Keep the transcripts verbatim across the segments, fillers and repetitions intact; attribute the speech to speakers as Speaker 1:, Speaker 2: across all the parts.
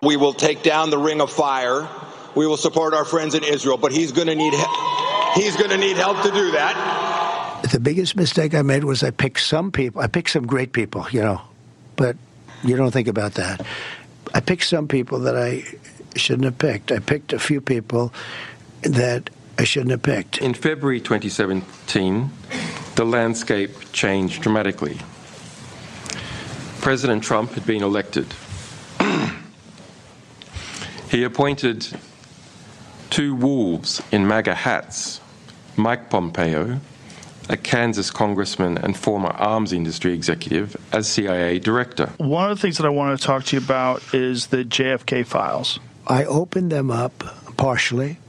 Speaker 1: We will take down the ring of fire. We will support our friends in Israel, but he's going to need he's going to need help to do that.
Speaker 2: The biggest mistake I made was I picked some people. I picked some great people, you know, but you don't think about that. I picked some people that I shouldn't have picked. I picked a few people that I shouldn't have picked.
Speaker 3: In February twenty seventeen, the landscape changed dramatically. President Trump had been elected. He appointed two wolves in MAGA hats, Mike Pompeo, a Kansas congressman and former arms industry executive, as C I A director.
Speaker 4: One of the things that I want to talk to you about is the J F K files.
Speaker 2: I opened them up partially.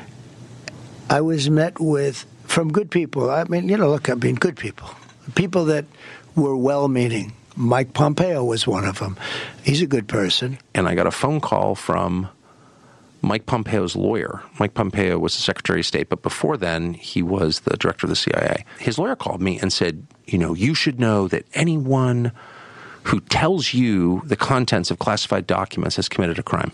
Speaker 2: I was met with, from good people, I mean, you know, look, I mean, good people, people that were well-meaning. Mike Pompeo was one of them. He's a good person.
Speaker 5: And I got a phone call from Mike Pompeo's lawyer. Mike Pompeo was the Secretary of State, but before then, he was the director of the C I A. His lawyer called me and said, you know, you should know that anyone who tells you the contents of classified documents has committed a crime.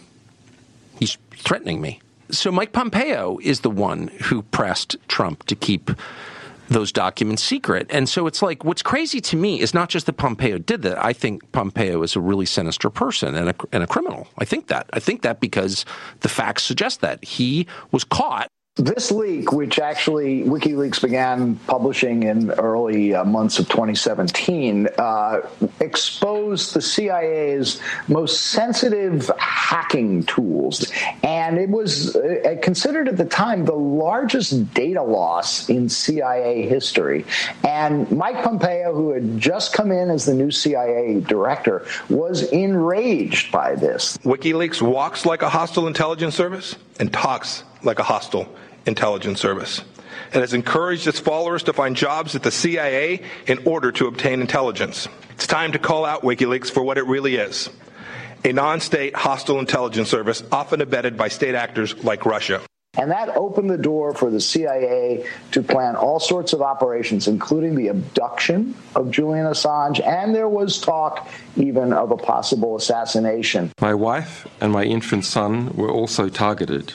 Speaker 5: He's threatening me. So Mike Pompeo is the one who pressed Trump to keep those documents secret. And so it's like, what's crazy to me is not just that Pompeo did that. I think Pompeo is a really sinister person and a, and a criminal. I think that. I think that because the facts suggest that. He was caught.
Speaker 6: This leak, which actually WikiLeaks began publishing in early uh, months of twenty seventeen, uh, exposed the C I A's most sensitive hacking tools. And it was uh, considered at the time the largest data loss in C I A history. And Mike Pompeo, who had just come in as the new C I A director, was enraged by this.
Speaker 7: WikiLeaks walks like a hostile intelligence service and talks like a hostile intelligence service. It has encouraged its followers to find jobs at the C I A in order to obtain intelligence. It's time to call out WikiLeaks for what it really is: a non-state hostile intelligence service, often abetted by state actors like Russia.
Speaker 6: And that opened the door for the C I A to plan all sorts of operations, including the abduction of Julian Assange, and there was talk even of a possible assassination.
Speaker 3: My wife and my infant son were also targeted.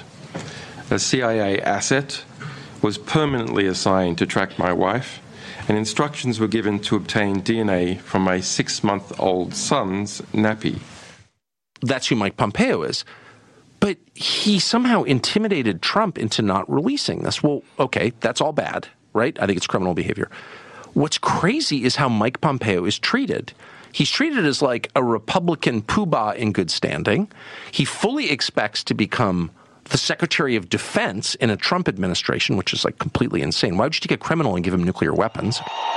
Speaker 3: A C I A asset was permanently assigned to track my wife, and instructions were given to obtain D N A from my six-month-old son's nappy.
Speaker 5: That's who Mike Pompeo is. But he somehow intimidated Trump into not releasing this. Well, okay, that's all bad, right? I think it's criminal behavior. What's crazy is how Mike Pompeo is treated. He's treated as like a Republican poobah in good standing. He fully expects to become the Secretary of Defense in a Trump administration, which is like completely insane. Why would you take a criminal and give him nuclear weapons?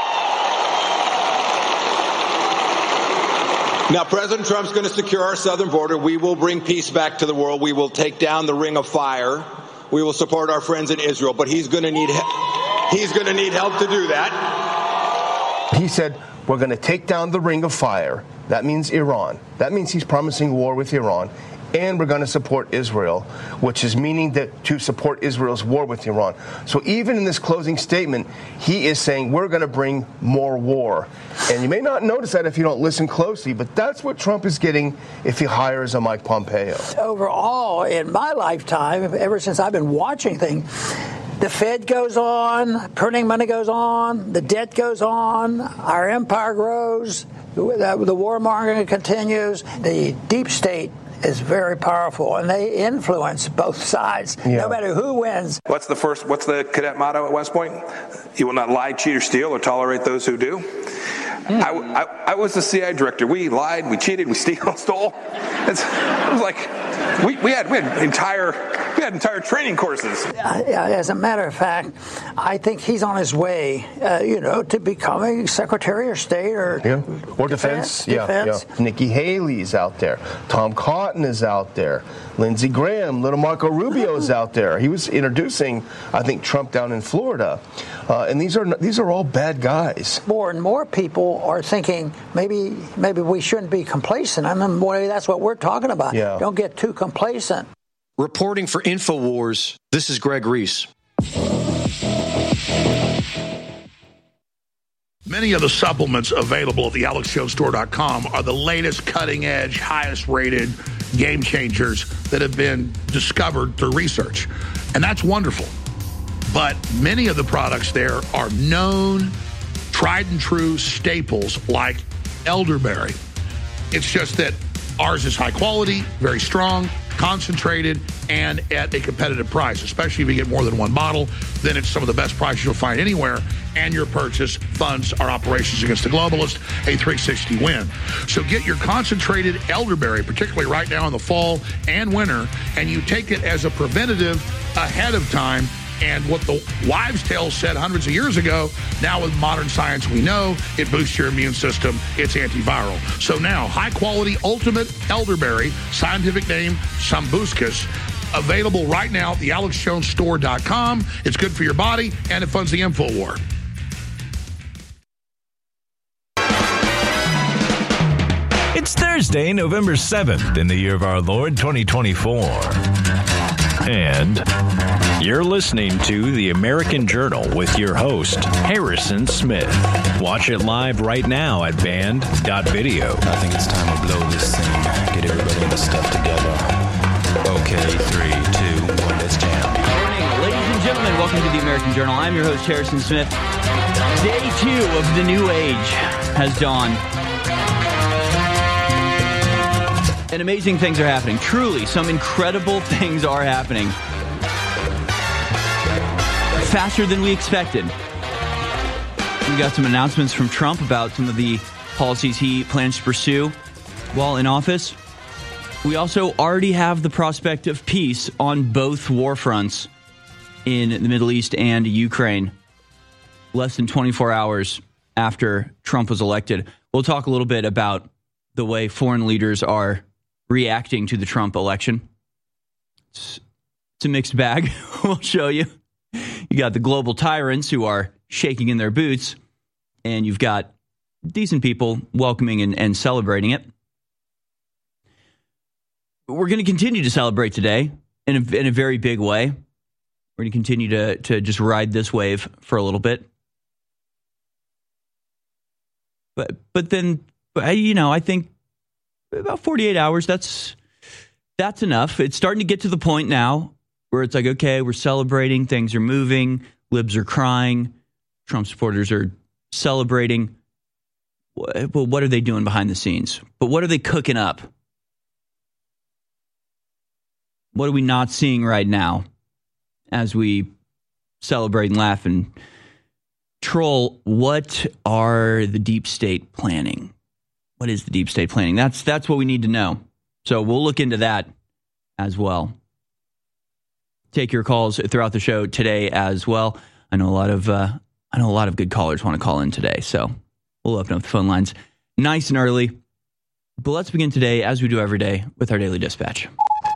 Speaker 1: Now, President Trump's going to secure our southern border. We will bring peace back to the world. We will take down the ring of fire. We will support our friends in Israel, but he's going to need he's going to need help to do that.
Speaker 8: He said, we're going to take down the ring of fire. That means Iran. That means he's promising war with Iran. And we're going to support Israel, which is meaning that to support Israel's war with Iran. So even in this closing statement, he is saying we're going to bring more war. And you may not notice that if you don't listen closely, but that's what Trump is getting if he hires a Mike Pompeo.
Speaker 9: Overall, in my lifetime, ever since I've been watching things, the Fed goes on, printing money goes on, the debt goes on, our empire grows, the warmongering continues, the deep state is very powerful, and they influence both sides, yeah. No matter who wins.
Speaker 10: What's the first? What's the cadet motto at West Point? You will not lie, cheat, or steal, or tolerate those who do. Mm. I, I, I was the C I A director. We lied, we cheated, we steal, stole. It's, it was like we, we had we had entire we had entire training courses.
Speaker 9: Uh, yeah, as a matter of fact, I think he's on his way, uh, you know, to becoming Secretary of State or
Speaker 8: yeah. or defense. defense. Yeah, defense. yeah. Nikki Haley's out there. Tom Cotton is out there. Lindsey Graham, little Marco Rubio is out there. He was introducing, I think, Trump down in Florida, uh, and these are these are all bad guys.
Speaker 9: More and more people are thinking maybe maybe we shouldn't be complacent. I mean, boy, that's what we're talking about.
Speaker 8: Yeah.
Speaker 9: Don't get too complacent.
Speaker 11: Reporting for InfoWars, this is Greg Reese.
Speaker 12: Many of the supplements available at the alex jones store dot com are the latest, cutting-edge, highest-rated game changers that have been discovered through research. And that's wonderful. But many of the products there are known, tried and true staples like elderberry. It's just that ours is high quality, very strong, concentrated, and at a competitive price, especially if you get more than one bottle. Then it's some of the best prices you'll find anywhere, and your purchase funds our operations against the globalists, a three sixty win. So get your concentrated elderberry, particularly right now in the fall and winter, and you take it as a preventative ahead of time. And what the wives' tale said hundreds of years ago, now with modern science we know, it boosts your immune system, it's antiviral. So now, high-quality Ultimate Elderberry, scientific name Sambucus, available right now at the alex jones store dot com. It's good for your body, and it funds the InfoWar.
Speaker 13: It's Thursday, November seventh, in the year of our Lord, twenty twenty-four. And you're listening to The American Journal with your host, Harrison Smith. Watch it live right now at band dot video.
Speaker 14: I think it's time to blow this thing. Get everybody in the stuff together. Okay, three, two, one, let's jam.
Speaker 15: Good morning, ladies and gentlemen. Welcome to The American Journal. I'm your host, Harrison Smith. Day two of the new age has dawned. And amazing things are happening. Truly, some incredible things are happening. Faster than we expected. We got some announcements from Trump about some of the policies he plans to pursue while in office. We also already have the prospect of peace on both war fronts in the Middle East and Ukraine. Less than twenty-four hours after Trump was elected. We'll talk a little bit about the way foreign leaders are reacting to the Trump election. It's, it's a mixed bag. We'll show you. You got the global tyrants who are shaking in their boots, and you've got decent people welcoming and, and celebrating it. We're going to continue to celebrate today in a, in a very big way. We're going to continue to, to just ride this wave for a little bit. But but then, you know, I think about forty-eight hours, that's that's enough. It's starting to get to the point now where it's like, okay, we're celebrating, things are moving, libs are crying, Trump supporters are celebrating. Well, what are they doing behind the scenes? But what are they cooking up? What are we not seeing right now as we celebrate and laugh and troll? What are the deep state planning? What is the deep state planning? That's that's what we need to know. So we'll look into that as well. Take your calls throughout the show today as well. I know a lot of uh, I know a lot of good callers want to call in today, so we'll open up the phone lines nice and early. But let's begin today, as we do every day, with our daily dispatch.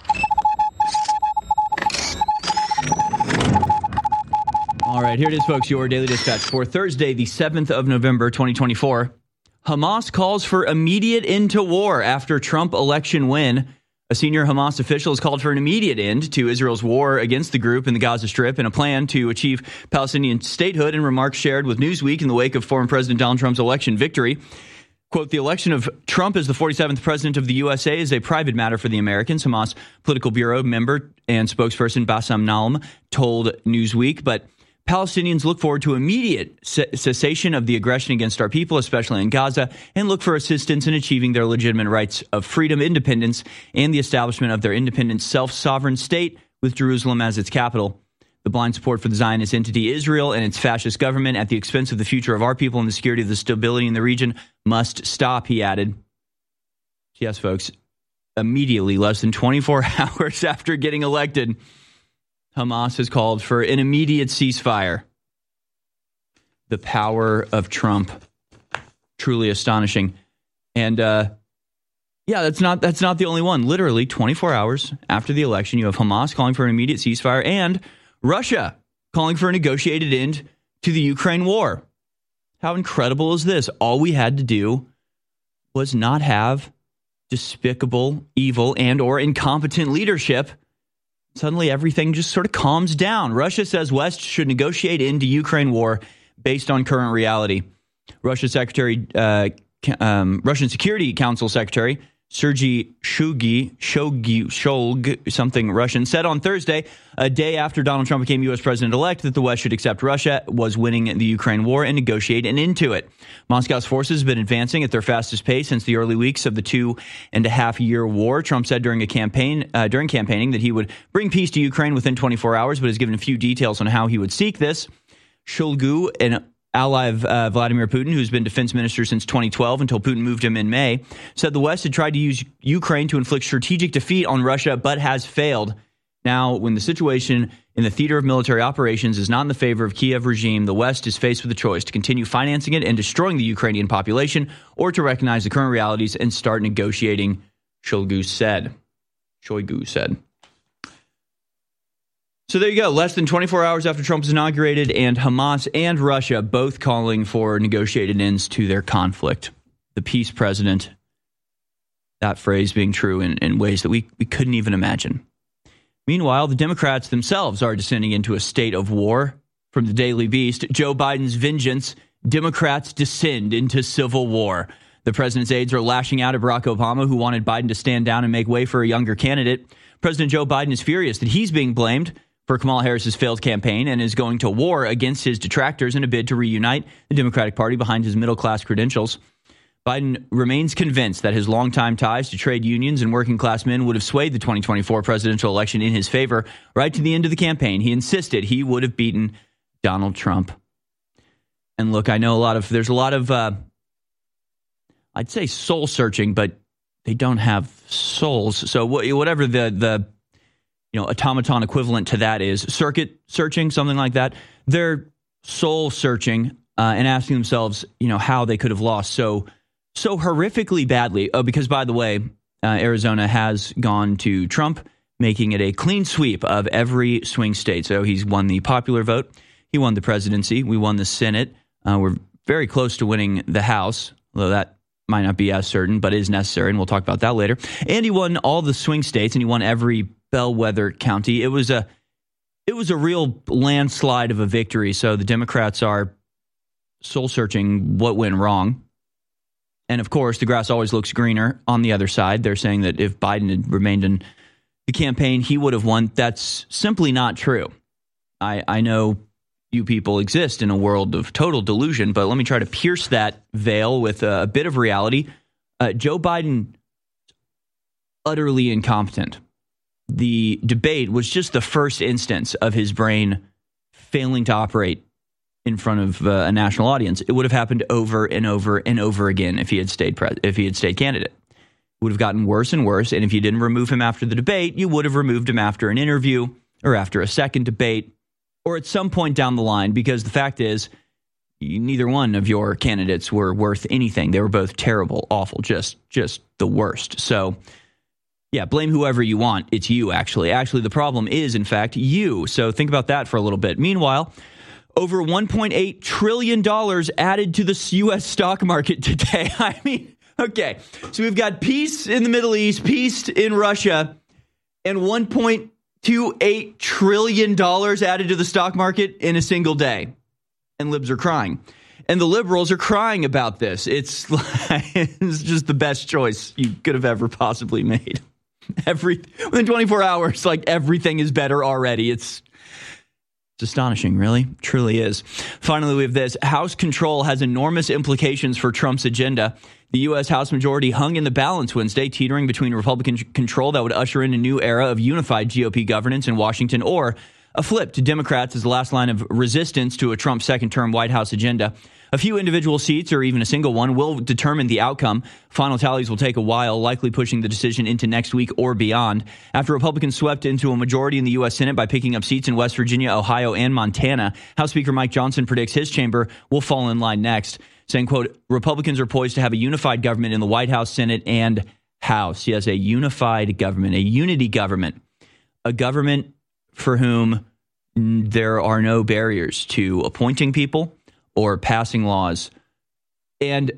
Speaker 15: All right, here it is, folks. Your daily dispatch for Thursday, the seventh of November, twenty twenty-four. Hamas calls for immediate end to war after Trump election win. A senior Hamas official has called for an immediate end to Israel's war against the group in the Gaza Strip and a plan to achieve Palestinian statehood in remarks shared with Newsweek in the wake of former President Donald Trump's election victory. Quote, the election of Trump as the forty-seventh president of the U S A is a private matter for the Americans, Hamas Political Bureau member and spokesperson Bassam Naam told Newsweek, but Palestinians look forward to immediate cessation of the aggression against our people, especially in Gaza, and look for assistance in achieving their legitimate rights of freedom, independence, and the establishment of their independent, self-sovereign state with Jerusalem as its capital. The blind support for the Zionist entity Israel and its fascist government at the expense of the future of our people and the security of the stability in the region must stop, he added. Yes, folks, immediately, less than twenty-four hours after getting elected, Hamas has called for an immediate ceasefire. The power of Trump, truly astonishing. And uh, yeah, that's not that's not the only one. Literally twenty-four hours after the election, you have Hamas calling for an immediate ceasefire and Russia calling for a negotiated end to the Ukraine war. How incredible is this? All we had to do was not have despicable, evil, and or incompetent leadership. Suddenly, everything just sort of calms down. Russia says West should negotiate into Ukraine war based on current reality. Russia Secretary, uh, um, Russian Security Council Secretary Sergei Shoigu, Shoigu, Shoigu, something Russian, said on Thursday, a day after Donald Trump became U S president-elect, that the West should accept Russia was winning the Ukraine war and negotiate an end to it. Moscow's forces have been advancing at their fastest pace since the early weeks of the two-and-a-half-year war. Trump said during a campaign, uh, during campaigning that he would bring peace to Ukraine within twenty-four hours, but has given a few details on how he would seek this. Shoigu, an ally of uh, Vladimir Putin, who's been defense minister since twenty twelve until Putin moved him in May, said the West had tried to use Ukraine to inflict strategic defeat on Russia, but has failed. Now, when the situation in the theater of military operations is not in the favor of Kiev regime, the West is faced with a choice to continue financing it and destroying the Ukrainian population, or to recognize the current realities and start negotiating, Shoigu said. Shoigu said. So there you go. Less than twenty-four hours after Trump was inaugurated, and Hamas and Russia both calling for negotiated ends to their conflict. The peace president, that phrase being true in, in ways that we, we couldn't even imagine. Meanwhile, the Democrats themselves are descending into a state of war. From the Daily Beast, Joe Biden's vengeance, Democrats descend into civil war. The president's aides are lashing out at Barack Obama, who wanted Biden to stand down and make way for a younger candidate. President Joe Biden is furious that he's being blamed for Kamala Harris's failed campaign and is going to war against his detractors in a bid to reunite the Democratic Party behind his middle-class credentials. Biden remains convinced that his longtime ties to trade unions and working-class men would have swayed the twenty twenty-four presidential election in his favor. Right to the end of the campaign, he insisted he would have beaten Donald Trump. And look, I know a lot of, there's a lot of, uh, I'd say soul-searching, but they don't have souls. So whatever the the you know, automaton equivalent to that is, circuit searching, something like that. They're soul searching uh, and asking themselves, you know, how they could have lost so so horrifically badly. Oh, because, by the way, uh, Arizona has gone to Trump, making it a clean sweep of every swing state. So he's won the popular vote. He won the presidency. We won the Senate. Uh, we're very close to winning the House, although that might not be as certain, but is necessary, and we'll talk about that later. And he won all the swing states, and he won every bellwether county. It was a it was a real landslide of a victory. So the Democrats are soul searching what went wrong. And of course, the grass always looks greener on the other side. They're saying that if Biden had remained in the campaign, he would have won. That's simply not true. I, I know you people exist in a world of total delusion, but let me try to pierce that veil with a, a bit of reality. Uh, Joe Biden, utterly incompetent. The debate was just the first instance of his brain failing to operate in front of uh, a national audience. It would have happened over and over and over again if he had stayed pre- if he had stayed candidate. It would have gotten worse and worse. And if you didn't remove him after the debate, you would have removed him after an interview or after a second debate or at some point down the line, because the fact is neither one of your candidates were worth anything. They were both terrible, awful, just just the worst. So yeah, blame whoever you want. It's you, actually. Actually, the problem is, in fact, you. So think about that for a little bit. Meanwhile, over one point eight trillion dollars added to the U S stock market today. I mean, okay. So we've got peace in the Middle East, peace in Russia, and one point two eight trillion dollars added to the stock market in a single day. And libs are crying. And the liberals are crying about this. It's, like, it's just the best choice you could have ever possibly made. Every within twenty-four hours, like everything is better already. It's it's astonishing, really, truly is. Finally, we have this. House control has enormous implications for Trump's agenda. The U S House majority hung in the balance Wednesday, teetering between Republican control that would usher in a new era of unified G O P governance in Washington, or a flip to Democrats as the last line of resistance to a Trump second-term White House agenda. A few individual seats, or even a single one, will determine the outcome. Final tallies will take a while, likely pushing the decision into next week or beyond. After Republicans swept into a majority in the U S Senate by picking up seats in West Virginia, Ohio, and Montana, House Speaker Mike Johnson predicts his chamber will fall in line next, saying, quote, Republicans are poised to have a unified government in the White House, Senate, and House. Yes, a unified government, a unity government, a government for whom there are no barriers to appointing people or passing laws. And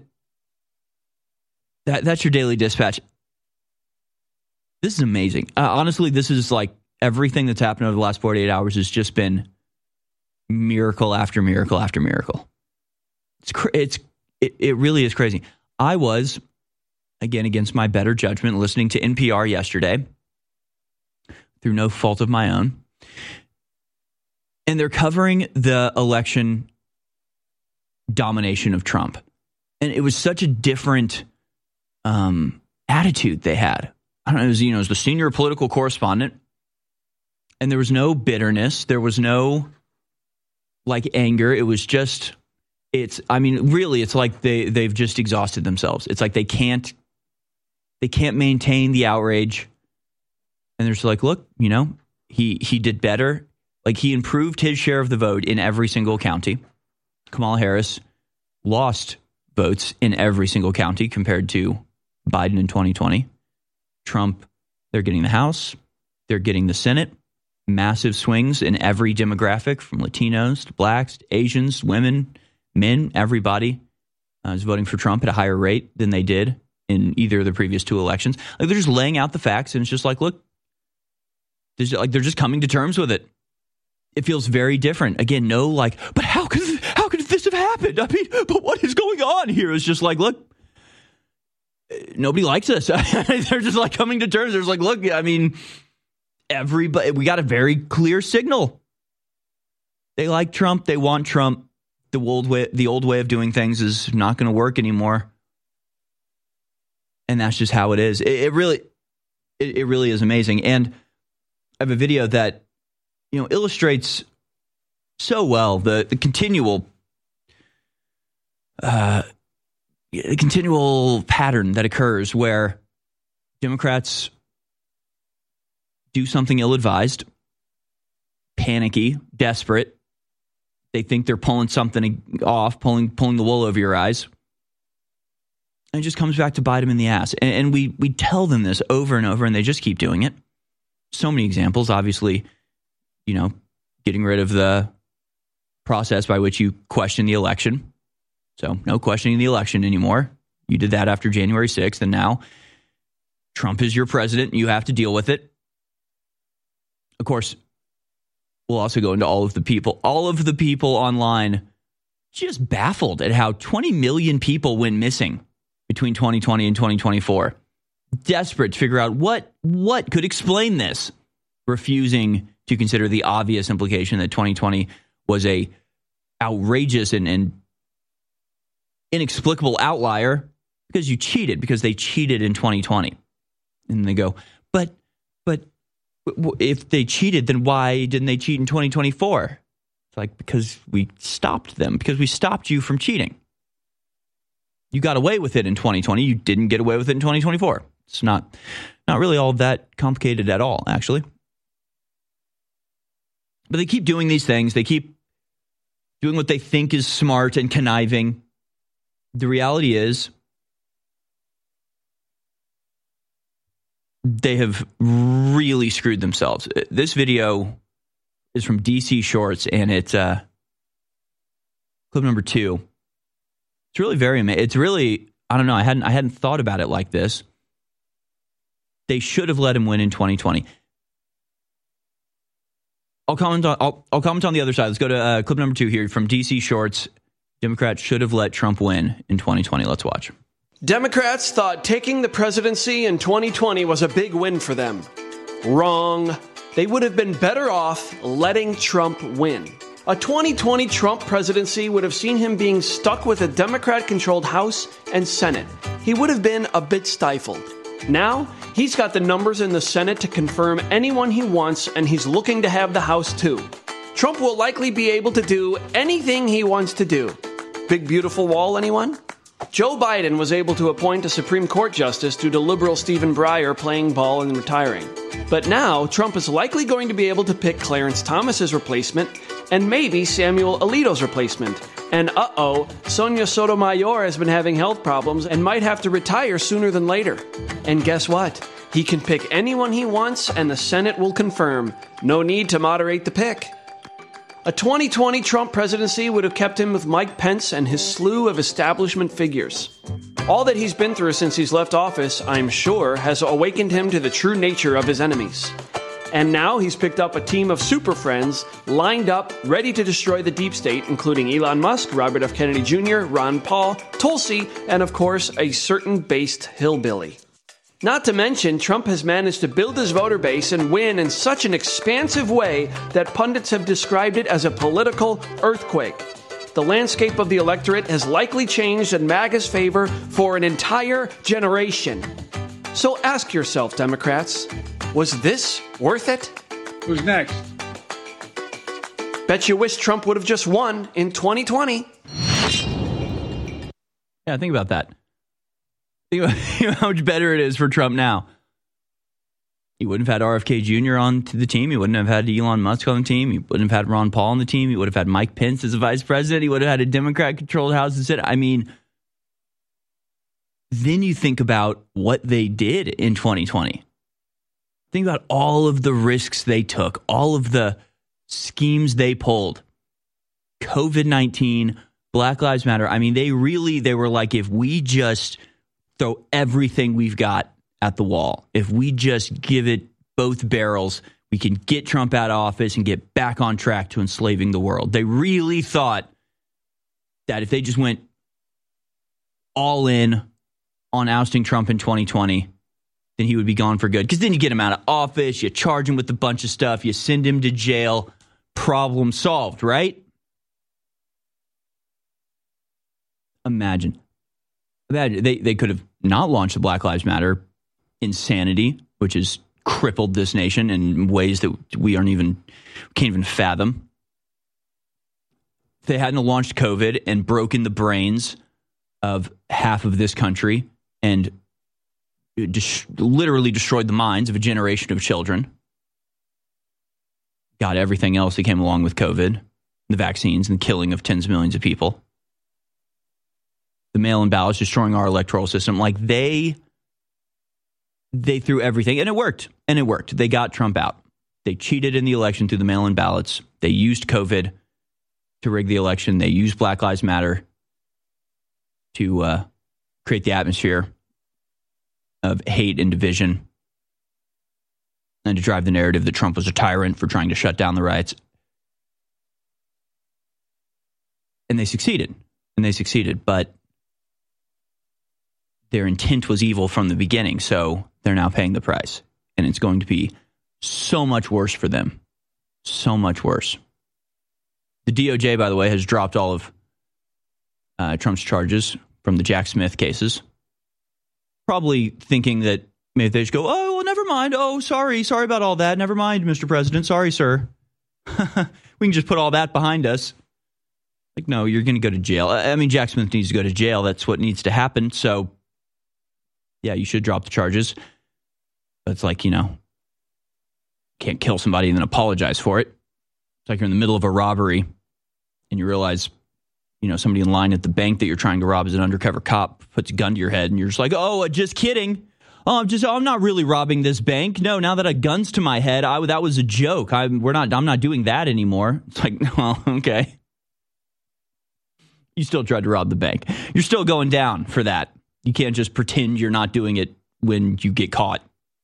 Speaker 15: that, that's your daily dispatch. This is amazing. Uh, honestly, this is like everything that's happened over the last forty-eight hours has just been miracle after miracle after miracle. It's cra- it's it, it really is crazy. I was again, against my better judgment, listening to N P R yesterday through no fault of my own. And they're covering the election domination of Trump. And it was such a different um, attitude they had. I don't know, it was, you know, it was the senior political correspondent. And there was no bitterness. There was no, like, anger. It was just, it's, I mean, really, it's like they, they've just exhausted themselves. It's like they can't, they can't maintain the outrage. And they're just like, look, you know, he, he did better. Like, he improved his share of the vote in every single county. Kamala Harris lost votes in every single county compared to Biden in twenty twenty. Trump, they're getting the House. They're getting the Senate. Massive swings in every demographic, from Latinos to blacks to Asians, women, men, everybody uh, is voting for Trump at a higher rate than they did in either of the previous two elections. Like, they're just laying out the facts, and it's just like, look, like they're just coming to terms with it. It feels very different. Again, no like, but how could how could this have happened? I mean, but what is going on here? It's just like, look, nobody likes us. They're just like coming to terms. There's like, look, I mean, everybody, we got a very clear signal. They like Trump. They want Trump. The old way, the old way of doing things is not going to work anymore. And that's just how it is. It, it really, it, it really is amazing. And I have a video that, you know, illustrates so well the, the continual, uh, the continual pattern that occurs where Democrats do something ill-advised, panicky, desperate. They think they're pulling something off, pulling pulling the wool over your eyes. And it just comes back to bite them in the ass. And, and we we tell them this over and over, and they just keep doing it. So many examples, obviously, you know, getting rid of the process by which you question the election. So no questioning the election anymore. You did that after January sixth, and now Trump is your president, and you have to deal with it. Of course, we'll also go into all of the people, all of the people online just baffled at how twenty million people went missing between twenty twenty and twenty twenty-four. Desperate to figure out what, what could explain this, refusing to consider the obvious implication that twenty twenty was a outrageous and, and inexplicable outlier because you cheated, because they cheated in twenty twenty. And they go, but, but if they cheated, then why didn't they cheat in twenty twenty-four? It's like, because we stopped them, because we stopped you from cheating. You got away with it in twenty twenty. You didn't get away with it in twenty twenty-four. It's not, not really all that complicated at all, actually. But they keep doing these things. They keep doing what they think is smart and conniving. The reality is they have really screwed themselves. This video is from D C Shorts, and it's uh, clip number two. It's really very amazing. It's really, I don't know, I hadn't I hadn't thought about it like this. They should have let him win in twenty twenty. I'll comment on I'll, I'll comment on the other side. Let's go to uh, clip number two here from D C Shorts. Democrats should have let Trump win in twenty twenty. Let's watch.
Speaker 16: Democrats thought taking the presidency in twenty twenty was a big win for them. Wrong. They would have been better off letting Trump win. A twenty twenty Trump presidency would have seen him being stuck with a Democrat-controlled House and Senate. He would have been a bit stifled. Now, he's got the numbers in the Senate to confirm anyone he wants, and he's looking to have the House too. Trump will likely be able to do anything he wants to do. Big beautiful wall, anyone? Joe Biden was able to appoint a Supreme Court justice due to liberal Stephen Breyer playing ball and retiring. But now, Trump is likely going to be able to pick Clarence Thomas's replacement and maybe Samuel Alito's replacement. And uh-oh, Sonia Sotomayor has been having health problems and might have to retire sooner than later. And guess what? He can pick anyone he wants, and the Senate will confirm. No need to moderate the pick. A twenty twenty Trump presidency would have kept him with Mike Pence and his slew of establishment figures. All that he's been through since he's left office, I'm sure, has awakened him to the true nature of his enemies. And now he's picked up a team of super friends lined up, ready to destroy the deep state, including Elon Musk, Robert F. Kennedy Junior, Ron Paul, Tulsi, and of course, a certain based hillbilly. Not to mention, Trump has managed to build his voter base and win in such an expansive way that pundits have described it as a political earthquake. The landscape of the electorate has likely changed in MAGA's favor for an entire generation. So ask yourself, Democrats, was this worth it?
Speaker 17: Who's next?
Speaker 16: Bet you wish Trump would have just won in twenty twenty.
Speaker 15: Yeah, think about that. Think about how much better it is for Trump now. He wouldn't have had R F K Junior on to the team. He wouldn't have had Elon Musk on the team. He wouldn't have had Ron Paul on the team. He would have had Mike Pence as a vice president. He would have had a Democrat-controlled House and Senate. I mean, then you think about what they did in twenty twenty. Think about all of the risks they took, all of the schemes they pulled. COVID nineteen, Black Lives Matter. I mean, they really, they were like, if we just throw everything we've got at the wall, if we just give it both barrels, we can get Trump out of office and get back on track to enslaving the world. They really thought that if they just went all in on ousting Trump in twenty twenty, then he would be gone for good. Because then you get him out of office, you charge him with a bunch of stuff, you send him to jail, problem solved, right? Imagine. Imagine. They, they could have not launched the Black Lives Matter insanity, which has crippled this nation in ways that we aren't even, can't even fathom. If they hadn't launched COVID and broken the brains of half of this country and Dis- literally destroyed the minds of a generation of children. Got everything else that came along with COVID, the vaccines and the killing of tens of millions of people. The mail-in ballots destroying our electoral system. Like they, they threw everything, and it worked. And it worked. They got Trump out. They cheated in the election through the mail-in ballots. They used COVID to rig the election. They used Black Lives Matter to uh, create the atmosphere of hate and division, and to drive the narrative that Trump was a tyrant for trying to shut down the riots. And they succeeded. And they succeeded. But their intent was evil from the beginning. So they're now paying the price. And it's going to be so much worse for them. So much worse. The D O J, by the way, has dropped all of uh, Trump's charges from the Jack Smith cases. Probably thinking that maybe they just go, oh, well, never mind. Oh, sorry. Sorry about all that. Never mind, Mister President. Sorry, sir. We can just put all that behind us. Like, no, you're going to go to jail. I mean, Jack Smith needs to go to jail. That's what needs to happen. So, yeah, you should drop the charges. But it's like, you know, can't kill somebody and then apologize for it. It's like you're in the middle of a robbery and you realize, you know, somebody in line at the bank that you're trying to rob is an undercover cop, puts a gun to your head, and you're just like, oh, just kidding. Oh, I'm just, oh, I'm not really robbing this bank. No, now that a gun's to my head, I, that was a joke. I'm, we're not, I'm not doing that anymore. It's like, well, okay. You still tried to rob the bank. You're still going down for that. You can't just pretend you're not doing it when you get caught.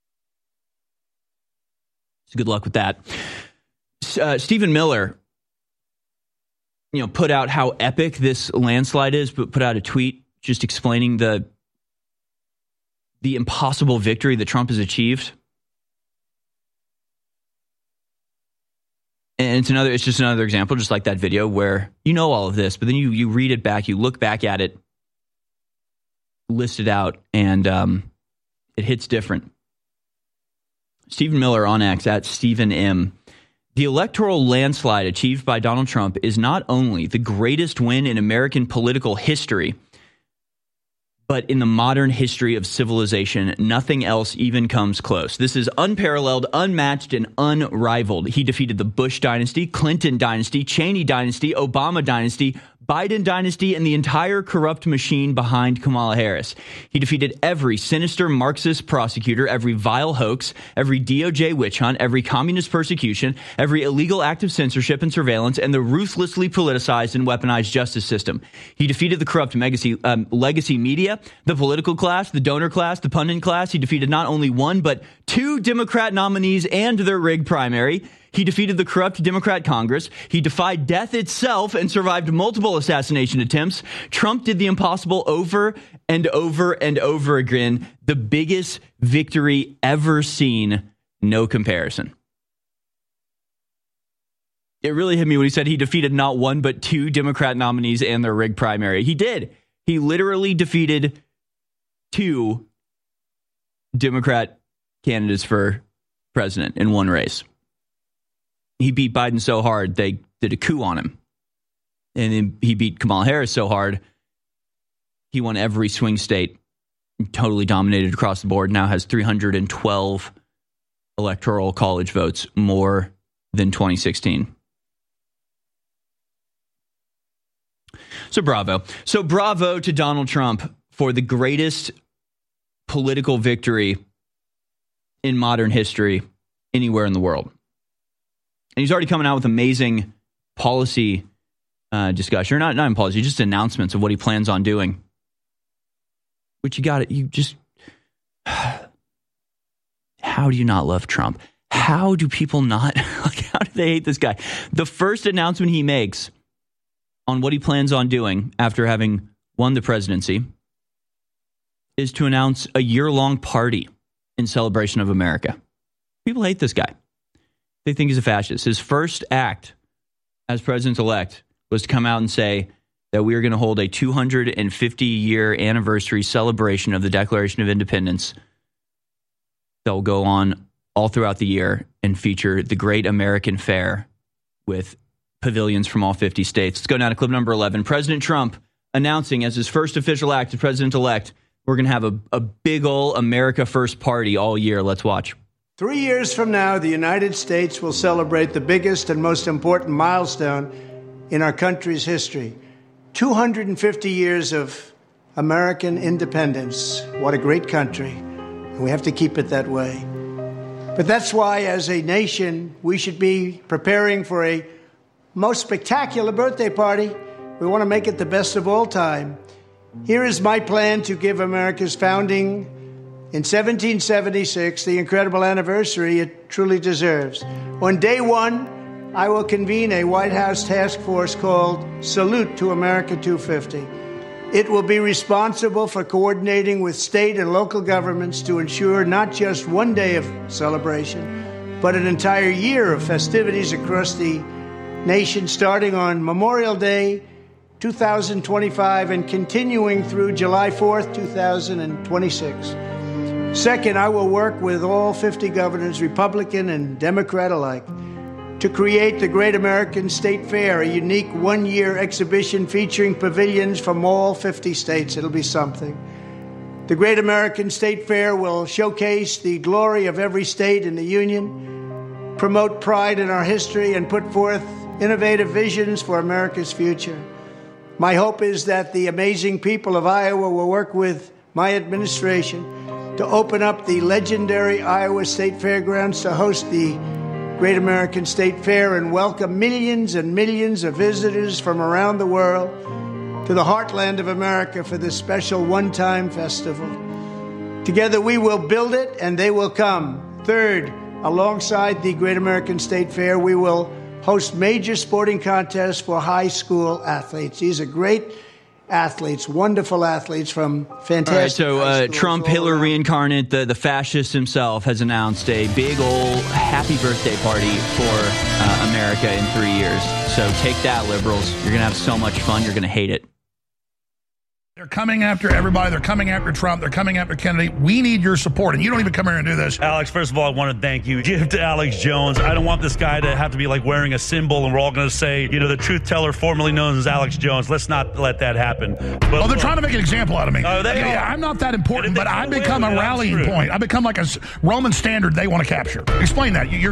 Speaker 15: So good luck with that. Uh, Stephen Miller, you know, put out how epic this landslide is, but put out a tweet just explaining the the impossible victory that Trump has achieved. And it's another, it's just another example, just like that video where you know all of this, but then you you read it back, you look back at it, list it out, and um, it hits different. Stephen Miller on X, at Stephen M. The electoral landslide achieved by Donald Trump is not only the greatest win in American political history, but in the modern history of civilization, nothing else even comes close. This is unparalleled, unmatched, and unrivaled. He defeated the Bush dynasty, Clinton dynasty, Cheney dynasty, Obama dynasty, Biden dynasty, and the entire corrupt machine behind Kamala Harris. He defeated every sinister Marxist prosecutor, every vile hoax, every D O J witch hunt, every communist persecution, every illegal act of censorship and surveillance, and the ruthlessly politicized and weaponized justice system. He defeated the corrupt legacy, um, legacy media, the political class, the donor class, the pundit class. He defeated not only one, but two Democrat nominees and their rigged primary. He defeated the corrupt Democrat Congress. He defied death itself and survived multiple assassination attempts. Trump did the impossible over and over and over again. The biggest victory ever seen. No comparison. It really hit me when he said he defeated not one, but two Democrat nominees and their rigged primary. He did. He literally defeated two Democrat candidates for president in one race. He beat Biden so hard, they did a coup on him. And then he beat Kamala Harris so hard, he won every swing state, totally dominated across the board, now has three hundred twelve electoral college votes, more than twenty sixteen. So bravo. So bravo to Donald Trump for the greatest political victory in modern history anywhere in the world. And he's already coming out with amazing policy uh, discussion, or not, not in policy, just announcements of what he plans on doing. Which you got it. You just, how do you not love Trump? How do people not, like, how do they hate this guy? The first announcement he makes on what he plans on doing after having won the presidency is to announce a year-long party in celebration of America. People hate this guy. They think he's a fascist. His first act as president-elect was to come out and say that we are going to hold a two hundred fifty year anniversary celebration of the Declaration of Independence that will go on all throughout the year and feature the Great American Fair with pavilions from all fifty states. Let's go down to clip number eleven. President Trump announcing as his first official act as president-elect, we're going to have a, a big ol' America First party all year. Let's watch.
Speaker 17: Three years from now, the United States will celebrate the biggest and most important milestone in our country's history. two hundred fifty years of American independence. What a great country. And we have to keep it that way. But that's why, as a nation, we should be preparing for a most spectacular birthday party. We want to make it the best of all time. Here is my plan to give America's founding in seventeen seventy-six, the incredible anniversary it truly deserves. On day one, I will convene a White House task force called Salute to America two fifty. It will be responsible for coordinating with state and local governments to ensure not just one day of celebration, but an entire year of festivities across the nation, starting on Memorial Day two thousand twenty-five and continuing through July fourth, two thousand twenty-six. Second, I will work with all fifty governors, Republican and Democrat alike, to create the Great American State Fair, a unique one-year exhibition featuring pavilions from all fifty states. It'll be something. The Great American State Fair will showcase the glory of every state in the Union, promote pride in our history, and put forth innovative visions for America's future. My hope is that the amazing people of Iowa will work with my administration to open up the legendary Iowa State Fairgrounds to host the Great American State Fair and welcome millions and millions of visitors from around the world to the heartland of America for this special one-time festival. Together we will build it and they will come. Third, alongside the Great American State Fair, we will host major sporting contests for high school athletes. These are great athletes, wonderful athletes from fantastic.
Speaker 15: All right, so uh, Trump, Hitler reincarnate, the, the fascist himself, has announced a big old happy birthday party for uh, America in three years. So take that, liberals. You're going to have so much fun. You're going to hate it.
Speaker 12: They're coming after everybody. They're coming after Trump. They're coming after Kennedy. We need your support, and you don't even come here and do this.
Speaker 18: Alex, first of all, I want to thank you. Give to Alex Jones. I don't want this guy to have to be like wearing a symbol, and we're all going to say, you know, the truth teller formerly known as Alex Jones. Let's not let that happen. But,
Speaker 12: oh, they're trying to make an example out of me.
Speaker 18: Oh, they
Speaker 12: yeah, I'm not that important, but I become a rallying point. I become like a Roman standard they want to capture. Explain that. You're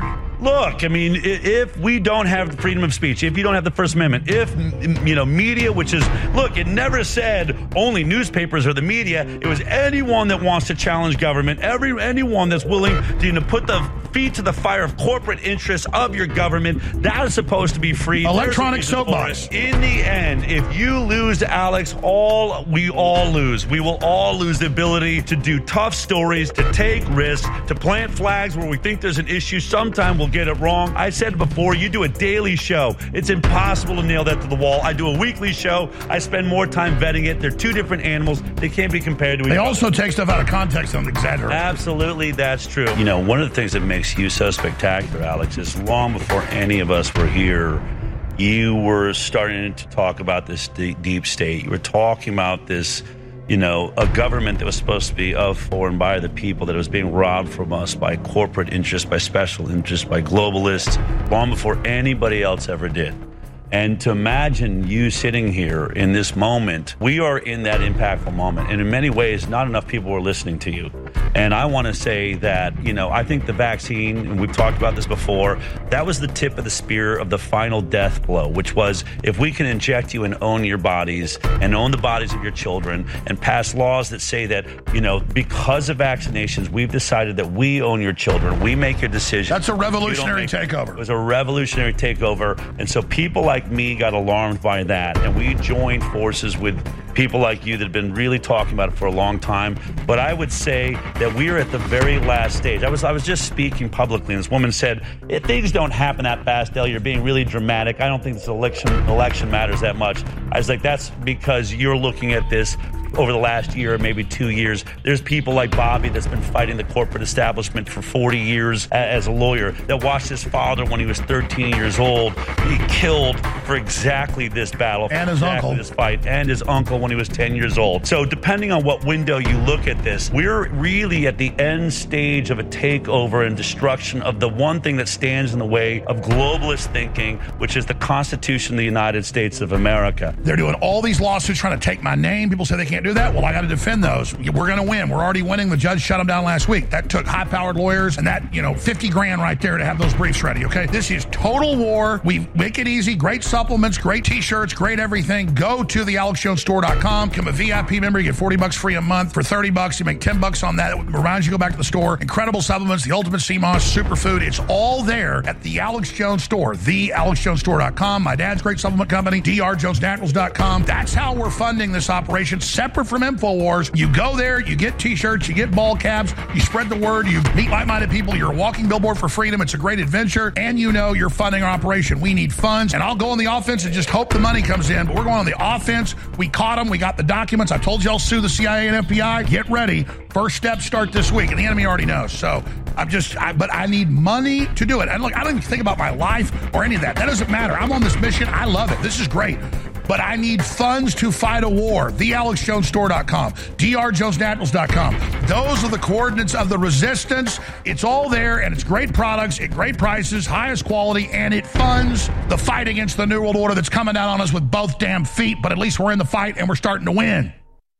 Speaker 18: Look, I mean, if we don't have the freedom of speech, if you don't have the First Amendment, if, you know, media, which is, look, it never said only newspapers or the media. It was anyone that wants to challenge government, every anyone that's willing to, you know, put the feet to the fire of corporate interests of your government. That is supposed to be free.
Speaker 12: Electronic soapbox.
Speaker 18: In the end, if you lose to Alex, all we all lose. We will all lose the ability to do tough stories, to take risks, to plant flags where we think there's an issue. Sometime we'll get it wrong. I said before, you do a daily show. It's impossible to nail that to the wall. I do a weekly show. I spend more time vetting it. They're two different animals. They can't be compared to each other.
Speaker 12: They also take stuff out of context and exaggerate.
Speaker 18: Absolutely, that's true. You know, one of the things that makes you so spectacular, Alex, is long before any of us were here, you were starting to talk about this deep, deep state. You were talking about this, you know, a government that was supposed to be of, for, and by the people, that was being robbed from us by corporate interests, by special interests, by globalists, long before anybody else ever did. And to imagine you sitting here in this moment, we are in that impactful moment. And in many ways, not enough people are listening to you. And I want to say that, you know, I think the vaccine, and we've talked about this before, that was the tip of the spear of the final death blow, which was if we can inject you and own your bodies and own the bodies of your children and pass laws that say that, you know, because of vaccinations, we've decided that we own your children. We make your decisions.
Speaker 12: That's a revolutionary takeover.
Speaker 18: It was a revolutionary takeover. And so people like me got alarmed by that. And we joined forces with people like you that have been really talking about it for a long time. But I would say that we are at the very last stage. I was I was just speaking publicly, and this woman said, if things don't happen that fast, Dale, you're being really dramatic. I don't think this election election matters that much. I was like, that's because you're looking at this over the last year or maybe two years. There's people like Bobby that's been fighting the corporate establishment for forty years as a lawyer, that watched his father when he was thirteen years old be killed for exactly this battle,
Speaker 12: and his
Speaker 18: exactly
Speaker 12: uncle,
Speaker 18: this fight, and his uncle when he was ten years old. So depending on what window you look at this, we're really at the end stage of a takeover and destruction of the one thing that stands in the way of globalist thinking, which is the Constitution of the United States of America.
Speaker 12: They're doing all these lawsuits trying to take my name. People say they can't do that. Well, I got to defend those. We're going to win. We're already winning. The judge shut them down last week. That took high-powered lawyers and that, you know, fifty grand right there to have those briefs ready, okay? This is total war. We make it easy. Great supplements, great T-shirts, great everything. Go to the alex jones store dot com. Become a V I P member. You get forty bucks free a month. For thirty bucks, you make ten bucks on that. It reminds you to go back to the store. Incredible supplements, the ultimate C M O S, superfood. It's all there at the Alex Jones store, the alex jones store dot com. My dad's great supplement company, d r jones naturals dot com. That's how we're funding this operation, separate from InfoWars. You go there, you get T-shirts, you get ball caps, you spread the word, you meet like-minded people, you're a walking billboard for freedom. It's a great adventure, and you know you're funding our operation. We need funds, and I'll go on the offense and just hope the money comes in, but we're going on the offense. We caught them. We got the documents. I told you I'll sue the C I A and F B I. Get ready. First steps start this week, and the enemy already knows. So I'm just, I, but I need money to do it. And look, I don't even think about my life or any of that. That doesn't matter. I'm on this mission. I love it. This is great. But I need funds to fight a war. the alex jones store dot com, d r jones naturals dot com. Those are the coordinates of the resistance. It's all there, and it's great products at great prices, highest quality, and it funds the fight against the New World Order that's coming down on us with both damn feet. But at least we're in the fight, and we're starting to win.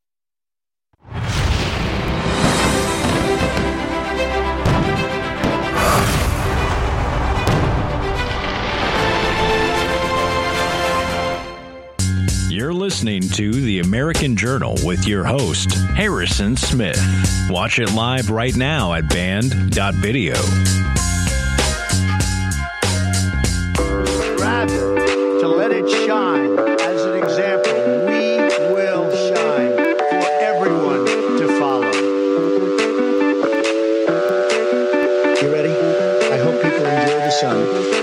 Speaker 13: You're listening to The American Journal with your host, Harrison Smith. Watch it live right now at band dot video.
Speaker 17: Rather, to let it shine as an example, we will shine for everyone to follow. You ready? I hope people enjoy the sun.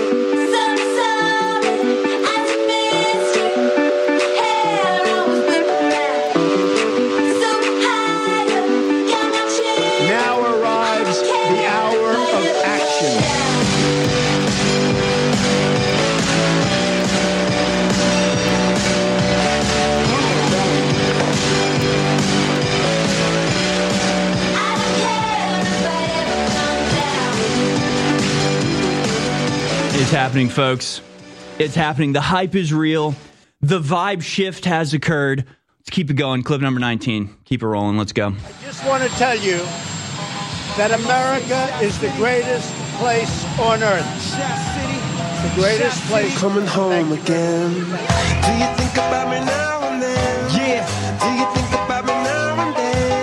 Speaker 15: It's happening, folks. It's happening. The hype is real. The vibe shift has occurred. Let's keep it going. Clip number nineteen. Keep it rolling. Let's go.
Speaker 17: I just want to tell you that America is the greatest place on earth. The greatest place.
Speaker 19: Coming home again. Do you think about me now and then? Yeah. Do you think about me now and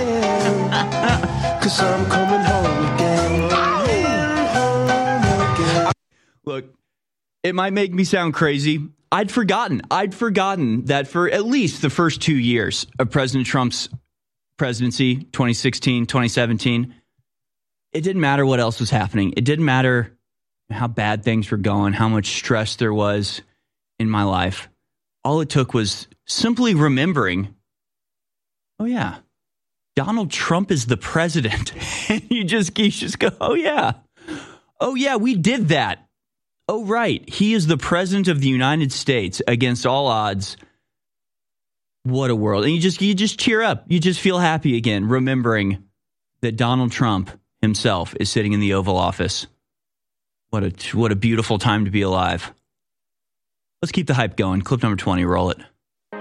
Speaker 19: then? Cause I'm coming home again. Home again.
Speaker 15: Look, it might make me sound crazy. I'd forgotten. I'd forgotten that for at least the first two years of President Trump's presidency, twenty sixteen, twenty seventeen, it didn't matter what else was happening. It didn't matter how bad things were going, how much stress there was in my life. All it took was simply remembering, oh yeah, Donald Trump is the president. And you just, you just go, oh yeah. Oh yeah, we did that. Oh right, he is the president of the United States against all odds. What a world. And you just you just cheer up. You just feel happy again, remembering that Donald Trump himself is sitting in the Oval Office. What a what a beautiful time to be alive. Let's keep the hype going. Clip number twenty, roll it.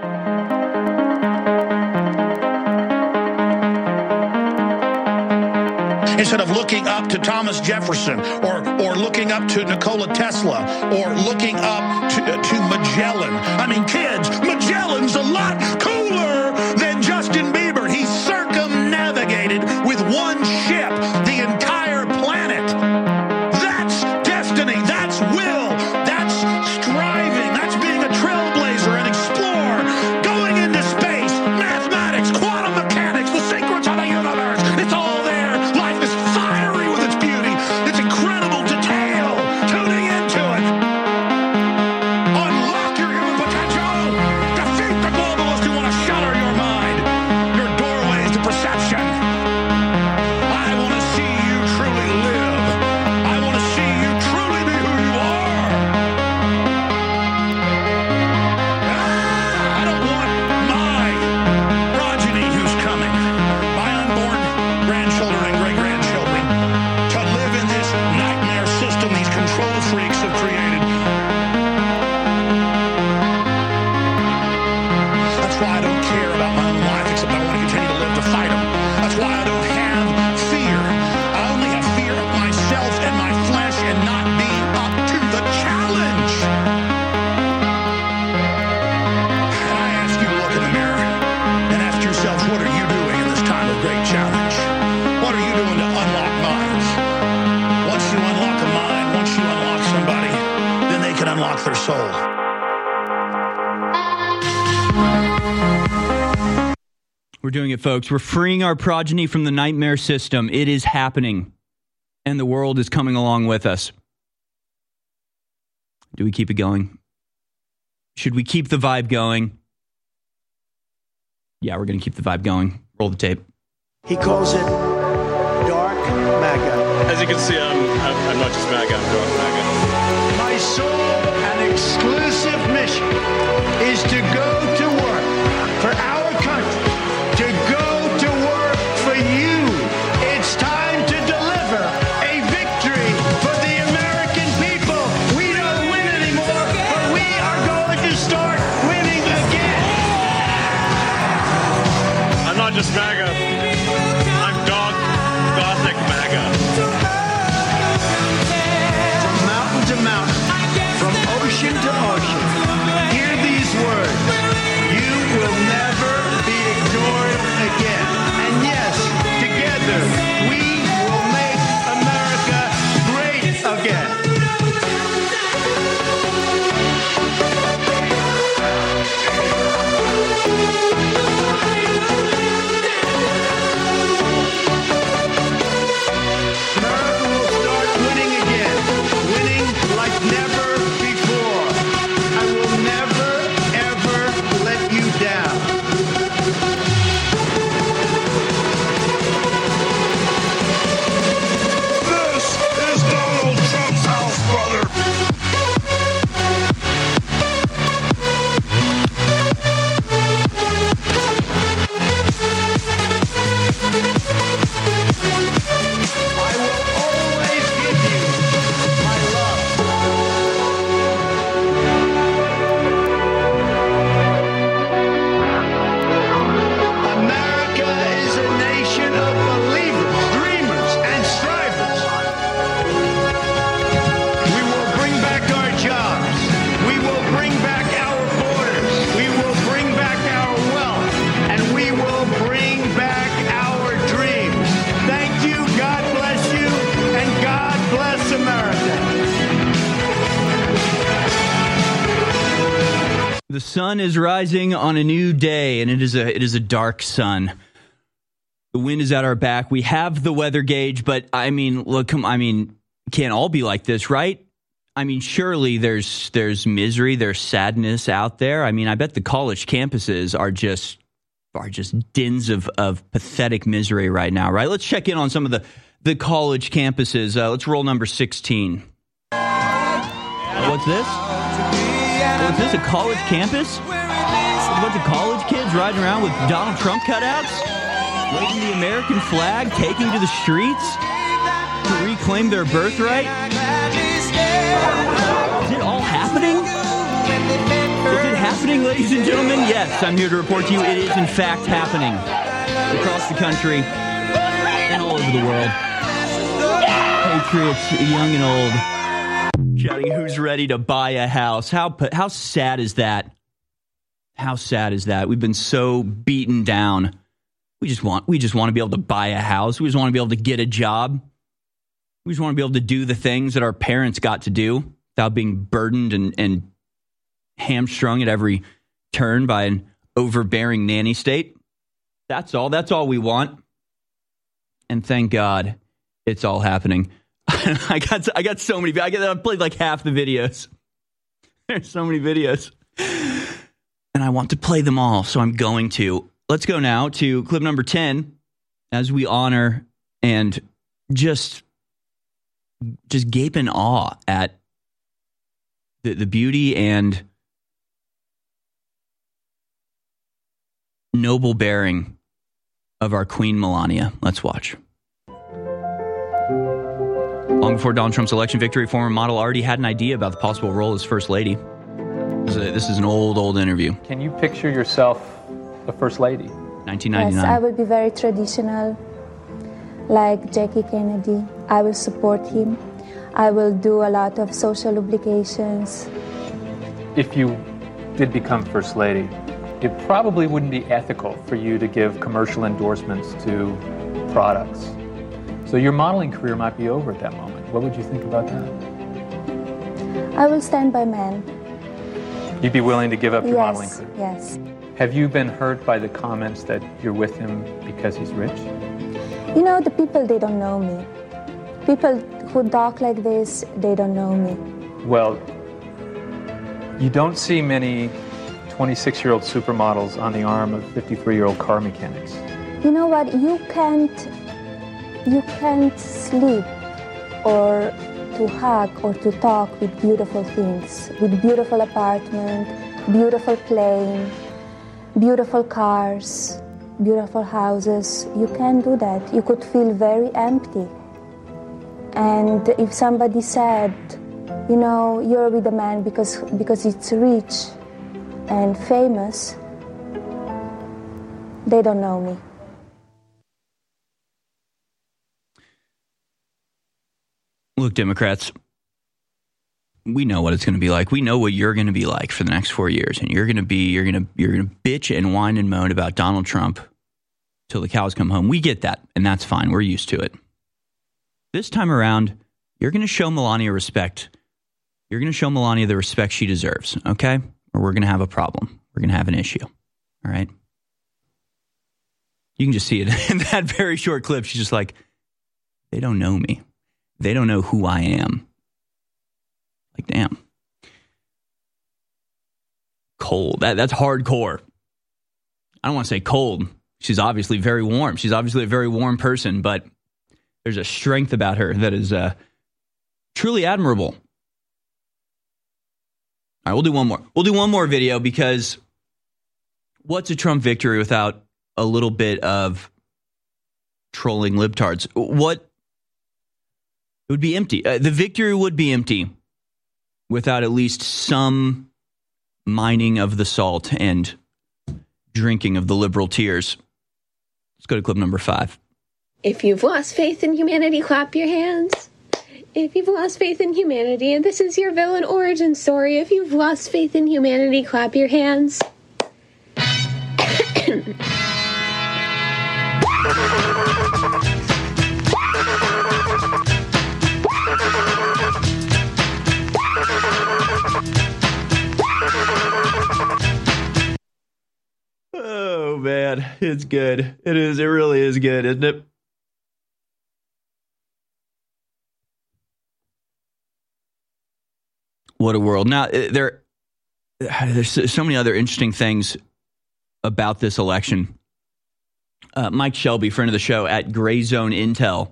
Speaker 12: Instead of looking up to Thomas Jefferson or or looking up to Nikola Tesla or looking up to, to Magellan. I mean, kids, Magellan's a lot cooler than Justin Bieber. He circumnavigated with one ship the entire planet. That's destiny. That's will. That's striving. That's being a trailblazer, an explorer, going into space, mathematics, quantum mechanics, the secrets of the universe. It's all there. Life is fiery with its beauty. It's incredible detail. Tuning into it. Unlock your human potential. Defeat the globalists who want to shutter your mind, your doorways to perception. I want to see you truly live. I want to see you truly be who you are. Ah, I don't want my progeny who's coming, my unborn grandchildren and great-grandchildren, to live in this nightmare system these control freaks have created. That's why I don't care about my own life, except I want to continue to live to fight them. That's why I don't have fear. I only have fear of myself and my flesh and not being up to the challenge. And I ask you to look in the mirror and ask yourselves, what are you doing in this time of great challenge? What are you doing to unlock minds? Once you unlock a mind, once you unlock somebody, then they can unlock their soul.
Speaker 15: We're doing it, folks. We're freeing our progeny from the nightmare system. It is happening. And the world is coming along with us. Do we keep it going? Should we keep the vibe going? Yeah, we're going to keep the vibe going. Roll the tape.
Speaker 2: He calls it dark MAGA.
Speaker 20: As you can see, I'm, I'm, I'm not just MAGA, I'm dark MAGA.
Speaker 17: My sole and exclusive mission is to go to work for our country, to go to work for you. It's time to deliver a victory for the American people. We don't win anymore, but we are going to start winning again.
Speaker 20: I'm not just MAGA, I'm dark, gothic MAGA.
Speaker 17: From mountain to mountain, from ocean to ocean, hear these words. You will never be ignored again. And yes, together, we will make America great again. America will start winning again, winning like never before.
Speaker 15: the sun is rising on a new day, and it is a it is a dark sun. The wind is at our back. We have the weather gauge, but I mean, look, come, I mean, it can't all be like this, right? I mean, surely there's there's misery, there's sadness out there. I mean, I bet the college campuses are just are just dens of of pathetic misery right now, right? Let's check in on some of the the college campuses. Uh, let's roll number sixteen. What's this? What's this? A college campus? A bunch of college kids riding around with Donald Trump cutouts, waving the American flag, taking to the streets to reclaim their birthright. Is it all happening? Is it happening, ladies and gentlemen? Yes, I'm here to report to you it is in fact happening across the country and all over the world. Patriots, young and old, shouting, "Who's ready to buy a house?" How how sad is that? How sad is that? We've been so beaten down. We just want we just want to be able to buy a house. We just want to be able to get a job. We just want to be able to do the things that our parents got to do without being burdened and, and hamstrung at every turn by an overbearing nanny state. That's all. That's all we want. And thank God it's all happening. I got I got so many. I got I played like half the videos. There's so many videos, and I want to play them all, so I'm going to. Let's go now to clip number ten as we honor and just just gape in awe at the, the beauty and noble bearing of our Queen Melania. Let's watch. Long before Donald Trump's election victory, former model already had an idea about the possible role as First Lady. This is, a, this is an old, old interview.
Speaker 21: Can you picture yourself the First Lady?
Speaker 15: nineteen ninety-nine.
Speaker 22: Yes, I will be very traditional, like Jackie Kennedy. I will support him. I will do a lot of social obligations.
Speaker 21: If you did become First Lady, it probably wouldn't be ethical for you to give commercial endorsements to products. So your modeling career might be over at that moment. What would you think about that?
Speaker 22: I will stand by men.
Speaker 21: You'd be willing to give up your
Speaker 22: yes,
Speaker 21: modeling career?
Speaker 22: Yes.
Speaker 21: Have you been hurt by the comments that you're with him because he's rich?
Speaker 22: You know, the people, they don't know me. People who talk like this, they don't know me.
Speaker 21: Well, you don't see many twenty-six-year-old supermodels on the arm of fifty-three-year-old car mechanics.
Speaker 22: You know what? You can't, you can't sleep or to hug or to talk with beautiful things, with beautiful apartment, beautiful plane, beautiful cars, beautiful houses. You can't do that. You could feel very empty. And if somebody said, you know, you're with a man because because it's rich and famous, they don't know me.
Speaker 15: Look, Democrats, we know what it's going to be like. We know what you're going to be like for the next four years, and you're going to be you're going to you're going to bitch and whine and moan about Donald Trump till the cows come home. We get that, and that's fine. We're used to it. This time around, you're going to show Melania respect. You're going to show Melania the respect she deserves, okay? Or we're going to have a problem. We're going to have an issue, all right? You can just see it in that very short clip. She's just like, they don't know me. They don't know who I am. Like, damn. Cold. That, that's hardcore. I don't want to say cold. She's obviously very warm. She's obviously a very warm person, but there's a strength about her that is uh, truly admirable. All right, we'll do one more. We'll do one more video because what's a Trump victory without a little bit of trolling libtards? What? It would be empty. Uh, the victory would be empty without at least some mining of the salt and drinking of the liberal tears. Let's go to clip number five.
Speaker 23: If you've lost faith in humanity, clap your hands. If you've lost faith in humanity, and this is your villain origin story, if you've lost faith in humanity, clap your hands.
Speaker 15: It's good. It is. It really is good, isn't it? What a world. Now, there, there's so many other interesting things about this election. Uh, Mike Shelby, friend of the show at Gray Zone Intel,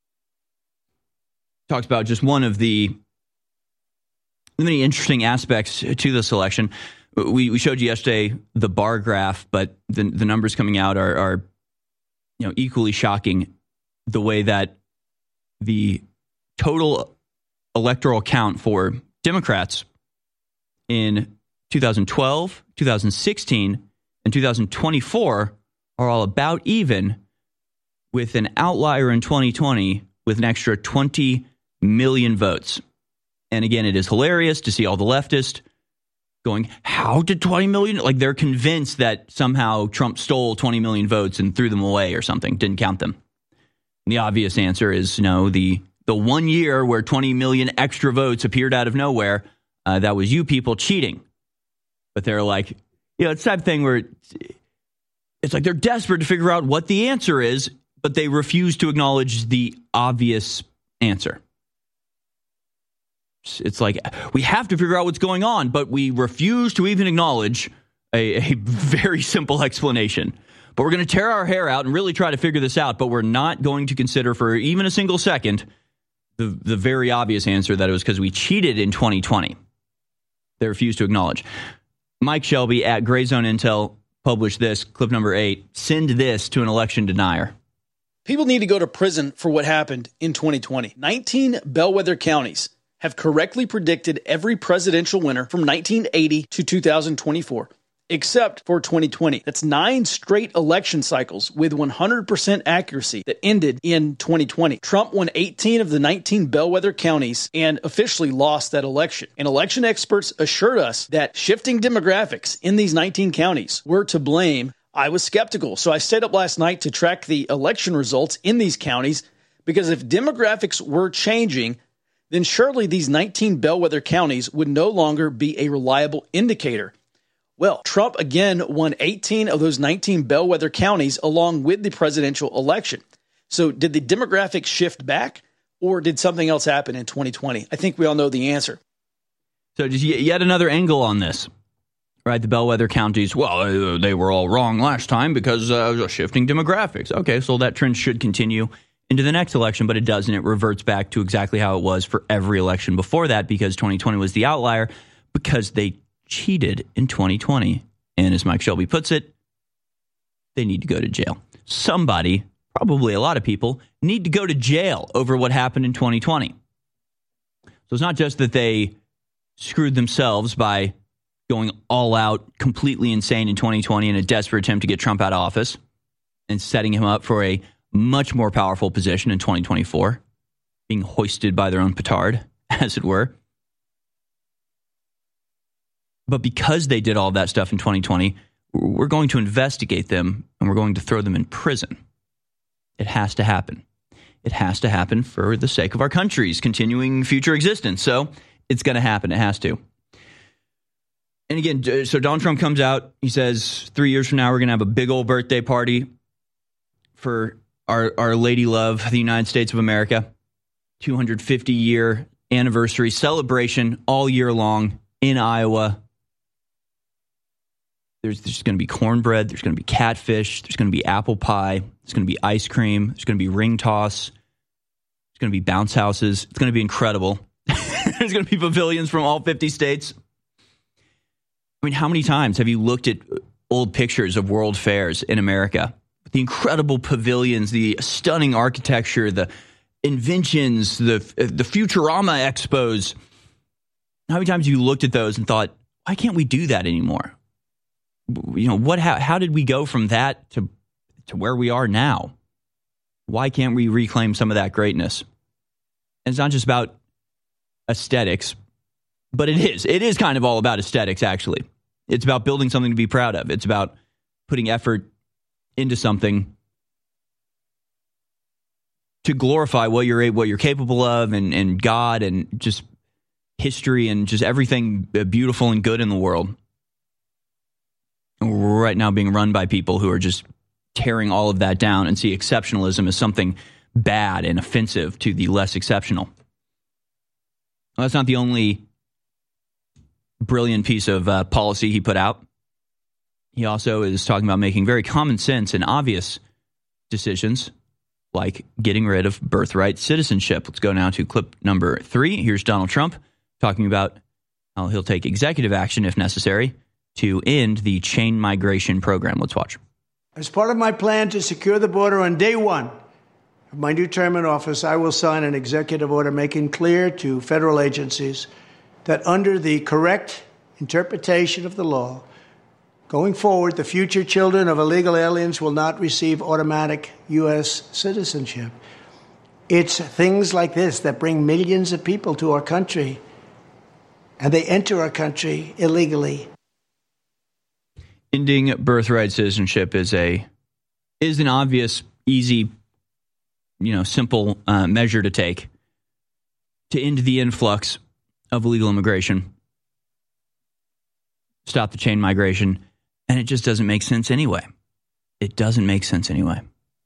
Speaker 15: talks about just one of the many interesting aspects to this election. We, we showed you yesterday the bar graph, but the, the numbers coming out are, are you know, equally shocking. The way that the total electoral count for Democrats in two thousand twelve, two thousand sixteen, and two thousand twenty-four are all about even, with an outlier in twenty twenty with an extra twenty million votes. And again, it is hilarious to see all the leftists going, how did twenty million? Like they're convinced that somehow Trump stole twenty million votes and threw them away or something, didn't count them. And the obvious answer is no, the the one year where twenty million extra votes appeared out of nowhere, uh, that was you people cheating. But they're like, you know, it's that thing where it's, it's like they're desperate to figure out what the answer is, but they refuse to acknowledge the obvious answer. It's like, we have to figure out what's going on, but we refuse to even acknowledge a, a very simple explanation. But we're going to tear our hair out and really try to figure this out, but we're not going to consider for even a single second the, the very obvious answer that it was because we cheated in twenty twenty. They refuse to acknowledge. Mike Shelby at Gray Zone Intel published this, clip number eight, send this to an election denier.
Speaker 4: People need to go to prison for what happened in twenty twenty. nineteen bellwether counties have correctly predicted every presidential winner from nineteen eighty to two thousand twenty-four, except for twenty twenty. That's nine straight election cycles with one hundred percent accuracy that ended in twenty twenty. Trump won eighteen of the nineteen bellwether counties and officially lost that election. And election experts assured us that shifting demographics in these nineteen counties were to blame. I was skeptical, so I stayed up last night to track the election results in these counties, because if demographics were changing, then surely these nineteen bellwether counties would no longer be a reliable indicator. Well, Trump again won eighteen of those nineteen bellwether counties along with the presidential election. So did the demographics shift back, or did something else happen in twenty twenty? I think we all know the answer.
Speaker 15: So just yet another angle on this, right? The bellwether counties, well, they were all wrong last time because uh, of shifting demographics. Okay, so that trend should continue into the next election, but it doesn't. It reverts back to exactly how it was for every election before that, because twenty twenty was the outlier because they cheated in twenty twenty. And as Mike Shelby puts it, they need to go to jail. Somebody, probably a lot of people, need to go to jail over what happened in twenty twenty. So it's not just that they screwed themselves by going all out, completely insane in twenty twenty in a desperate attempt to get Trump out of office and setting him up for a much more powerful position in twenty twenty-four, being hoisted by their own petard, as it were. But because they did all that stuff in twenty twenty, we're going to investigate them and we're going to throw them in prison. It has to happen. It has to happen for the sake of our country's continuing future existence. So it's going to happen. It has to. And again, so Donald Trump comes out. He says, three years from now, we're going to have a big old birthday party for our, our lady love, the United States of America. two hundred fifty year anniversary celebration all year long in Iowa. There's, there's going to be cornbread. There's going to be catfish. There's going to be apple pie. There's going to be ice cream. There's going to be ring toss. There's going to be bounce houses. It's going to be incredible. There's going to be pavilions from all fifty states. I mean, how many times have you looked at old pictures of world fairs in America? The incredible pavilions, the stunning architecture, the inventions, the the Futurama expos. How many times have you looked at those and thought, why can't we do that anymore? You know, what? How, how did we go from that to to where we are now? Why can't we reclaim some of that greatness? And it's not just about aesthetics, but it is. It is kind of all about aesthetics, actually. It's about building something to be proud of. It's about putting effort into something to glorify what you're what you're capable of, and, and God, and just history, and just everything beautiful and good in the world. And we're right now being run by people who are just tearing all of that down and see exceptionalism as something bad and offensive to the less exceptional. Well, that's not the only brilliant piece of uh, policy he put out. He also is talking about making very common sense and obvious decisions, like getting rid of birthright citizenship. Let's go now to clip number three. Here's Donald Trump talking about how he'll take executive action, if necessary, to end the chain migration program. Let's watch.
Speaker 17: As part of my plan to secure the border on day one of my new term in office, I will sign an executive order making clear to federal agencies that under the correct interpretation of the law, going forward, the future children of illegal aliens will not receive automatic U S citizenship. It's things like this that bring millions of people to our country, and they enter our country illegally.
Speaker 15: Ending birthright citizenship is a is an obvious, easy, you know, simple uh, measure to take to end the influx of illegal immigration, stop the chain migration, and it just doesn't make sense anyway. It doesn't make sense anyway.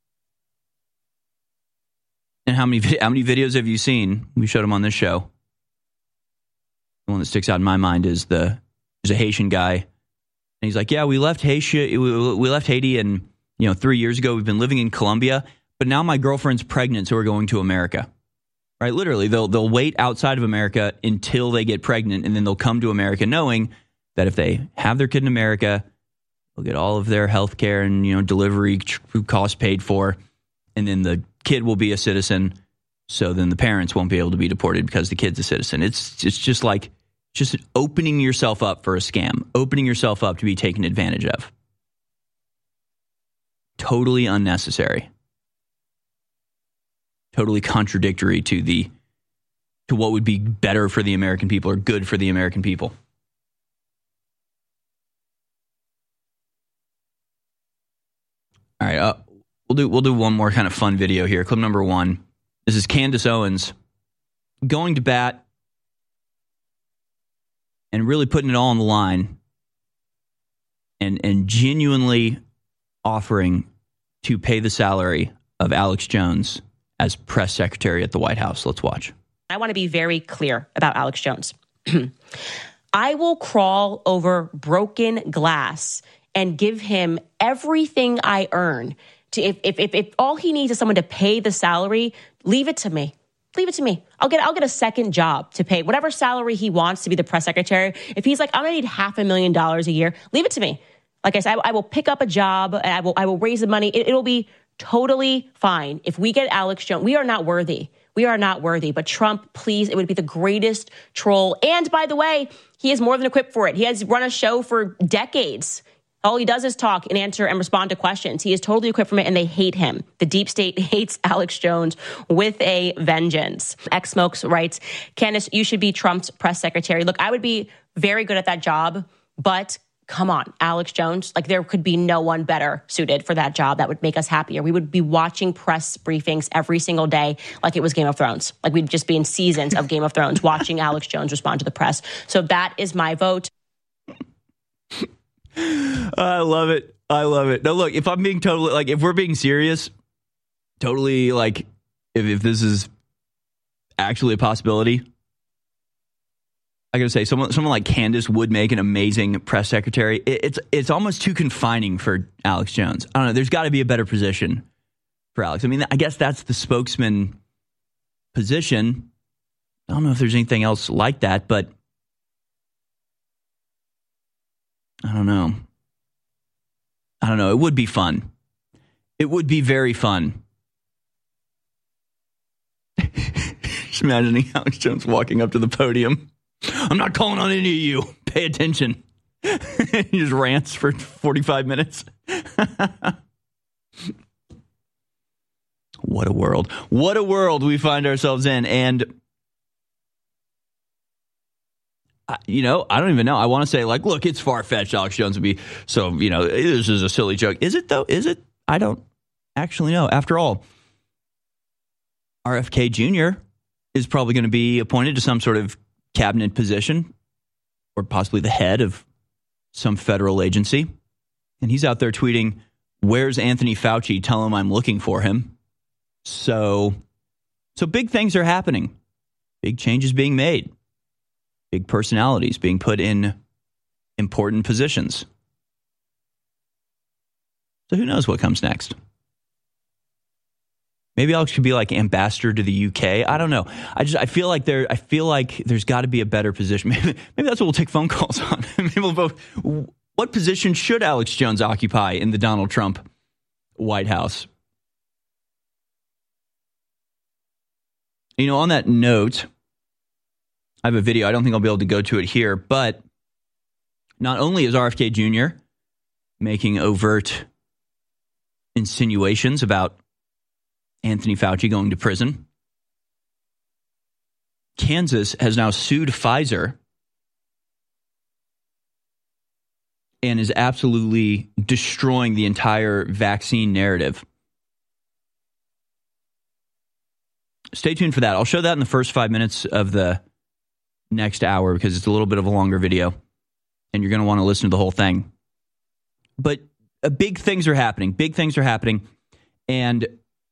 Speaker 15: And how many how many videos have you seen? We showed them on this show. The one that sticks out in my mind is the there's a Haitian guy. And he's like, yeah, we left Haiti, we left Haiti, and you know, three years ago we've been living in Colombia, but now my girlfriend's pregnant, so we're going to America. Right? Literally, they'll they'll wait outside of America until they get pregnant, and then they'll come to America, knowing that if they have their kid in America, they'll get all of their health care and you know delivery costs paid for, and then the kid will be a citizen. So then the parents won't be able to be deported because the kid's a citizen. It's it's just like. Just opening yourself up for a scam, opening yourself up to be taken advantage of. Totally unnecessary. Totally contradictory to the to what would be better for the American people or good for the American people. All right, uh, we'll do we'll do one more kind of fun video here. Clip number one. This is Candace Owens going to bat and really putting it all on the line and and genuinely offering to pay the salary of Alex Jones as press secretary at the White House. Let's watch.
Speaker 3: I want to be very clear about Alex Jones. I will crawl over broken glass and give him everything I earn. To if, if if if all he needs is someone to pay the salary, leave it to me. Leave it to me. I'll get I'll get a second job to pay whatever salary he wants to be the press secretary. If he's like, I'm going to need half a million dollars a year, leave it to me. Like I said, I, I will pick up a job and I will I will raise the money. It, it'll be totally fine. If we get Alex Jones, we are not worthy. We are not worthy. But Trump, please, it would be the greatest troll. And by the way, he is more than equipped for it. He has run a show for decades. All he does is talk and answer and respond to questions. He is totally equipped for it, and they hate him. The deep state hates Alex Jones with a vengeance. X Smokes writes, Candace, you should be Trump's press secretary. Look, I would be very good at that job, but come on, Alex Jones, like there could be no one better suited for that job that would make us happier. We would be watching press briefings every single day like it was Game of Thrones. Like we'd just be in seasons of Game of Thrones watching Alex Jones respond to the press. So that is my vote.
Speaker 15: I love it. I love it. No, look, if I'm being totally, like, if we're being serious, totally, like, if, if this is actually a possibility, I gotta say, someone someone like Candace would make an amazing press secretary. It, it's it's almost too confining for Alex Jones. I don't know. There's got to be a better position for Alex. I mean, I guess that's the spokesman position. I don't know if there's anything else like that, but I don't know. I don't know. It would be fun. It would be very fun. Just imagining Alex Jones walking up to the podium. I'm not calling on any of you. Pay attention. He just rants for forty-five minutes. What a world. What a world we find ourselves in. And you know, I don't even know. I want to say, like, look, it's far-fetched. Alex Jones would be so, you know, this is a silly joke. Is it, though? Is it? I don't actually know. After all, R F K Junior is probably going to be appointed to some sort of cabinet position or possibly the head of some federal agency. And he's out there tweeting, Where's Anthony Fauci? Tell him I'm looking for him. So, so big things are happening. Big changes being made. Big personalities being put in important positions. So who knows what comes next? Maybe Alex could be like ambassador to the U K. I don't know. I just I feel like there. I feel like there's got to be a better position. Maybe, maybe that's what we'll take phone calls on. Maybe we'll vote. What position should Alex Jones occupy in the Donald Trump White House? You know, on that note, I have a video. I don't think I'll be able to go to it here, but not only is R F K Junior making overt insinuations about Anthony Fauci going to prison, Kansas has now sued Pfizer and is absolutely destroying the entire vaccine narrative. Stay tuned for that. I'll show that in the first five minutes of the next hour because it's a little bit of a longer video and you're going to want to listen to the whole thing. But uh, big things are happening. Big things are happening. And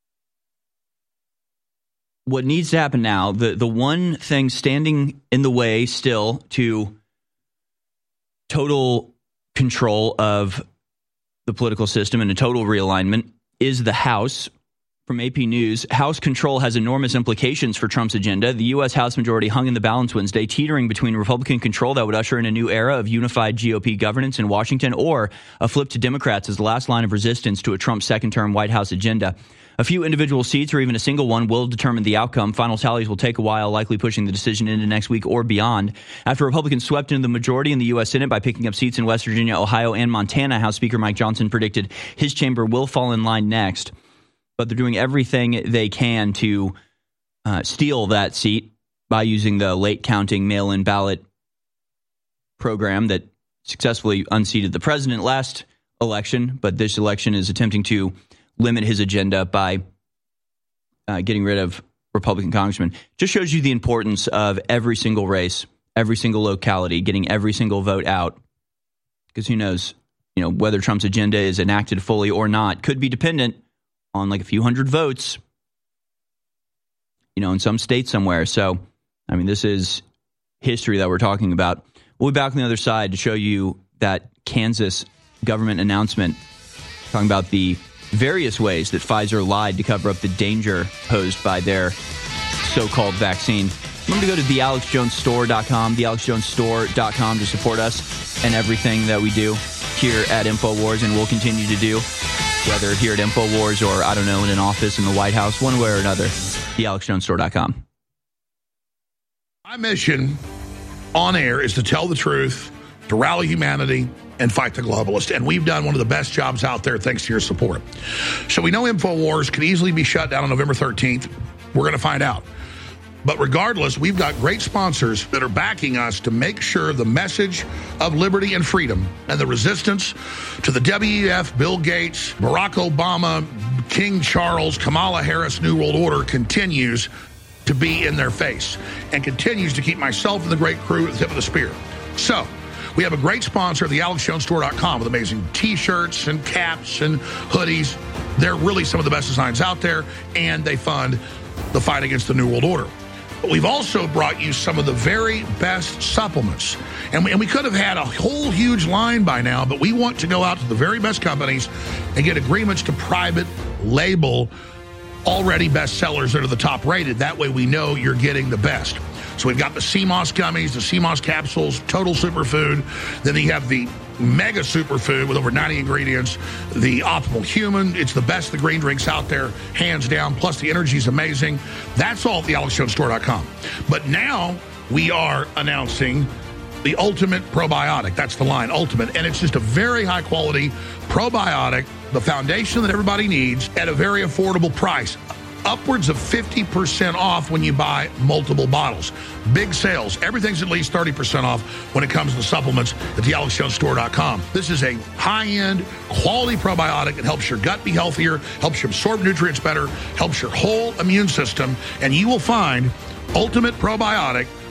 Speaker 15: what needs to happen now, the, the one thing standing in the way still to total control of the political system and a total realignment is the House. From A P News, House control has enormous implications for Trump's agenda. The U S. House majority hung in the balance Wednesday, teetering between Republican control that would usher in a new era of unified G O P governance in Washington or a flip to Democrats as the last line of resistance to a Trump second-term White House agenda. A few individual seats or even a single one will determine the outcome. Final tallies will take a while, likely pushing the decision into next week or beyond. After Republicans swept into the majority in the U S. Senate by picking up seats in West Virginia, Ohio, and Montana, House Speaker Mike Johnson predicted his chamber will fall in line next. But they're doing everything they can to uh, steal that seat by using the late counting mail-in ballot program that successfully unseated the president last election. But this election is attempting to limit his agenda by uh, getting rid of Republican congressmen. Just shows you the importance of every single race, every single locality, getting every single vote out. Because who knows, you know, whether Trump's agenda is enacted fully or not could be dependent on like a few hundred votes, you know, in some state somewhere. So, I mean, this is history that we're talking about. We'll be back on the other side to show you that Kansas government announcement talking about the various ways that Pfizer lied to cover up the danger posed by their so-called vaccine. Remember to go to the alex jones store dot com, the alex jones store dot com to support us and everything that we do here at InfoWars and will continue to do. Whether here at InfoWars or, I don't know, in an office in the White House, one way or another, the alex jones store dot com.
Speaker 12: My mission on air is to tell the truth, to rally humanity, and fight the globalist. And we've done one of the best jobs out there thanks to your support. So we know InfoWars could easily be shut down on November thirteenth. We're going to find out. But regardless, we've got great sponsors that are backing us to make sure the message of liberty and freedom and the resistance to the W E F, Bill Gates, Barack Obama, King Charles, Kamala Harris, New World Order continues to be in their face and continues to keep myself and the great crew at the tip of the spear. So we have a great sponsor, the alex jones store dot com, with amazing T-shirts and caps and hoodies. They're really some of the best designs out there, and they fund the fight against the New World Order. But we've also brought you some of the very best supplements. And we, and we could have had a whole huge line by now, but we want to go out to the very best companies and get agreements to private label already bestsellers that are the top rated. That way we know you're getting the best. So we've got the C M O S gummies, the C M O S capsules, Total Superfood. Then you have the Mega Superfood with over ninety ingredients, the Optimal Human. It's the best of the green drinks out there, hands down. Plus the energy is amazing. That's all at the alex jones store dot com. But now we are announcing the Ultimate Probiotic. That's the line, Ultimate. And it's just a very high quality probiotic, the foundation that everybody needs at a very affordable price. Upwards of fifty percent off when you buy multiple bottles. Big sales. Everything's at least thirty percent off when it comes to supplements at the alex jones store dot com. This is a high-end, quality probiotic. It helps your gut be healthier, helps you absorb nutrients better, helps your whole immune system, and you will find Ultimate Probiotic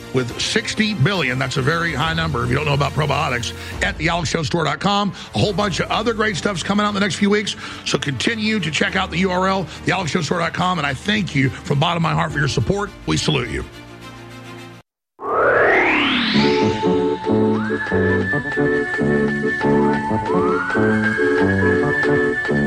Speaker 12: with sixty billion. That's a very high number if you don't know about probiotics at the alex jones store dot com. A whole bunch of other great stuff's coming out in the next few weeks. So continue to check out the U R L, the alex jones store dot com. And I thank you from the bottom of my heart for your support. We salute you.
Speaker 19: Thank you.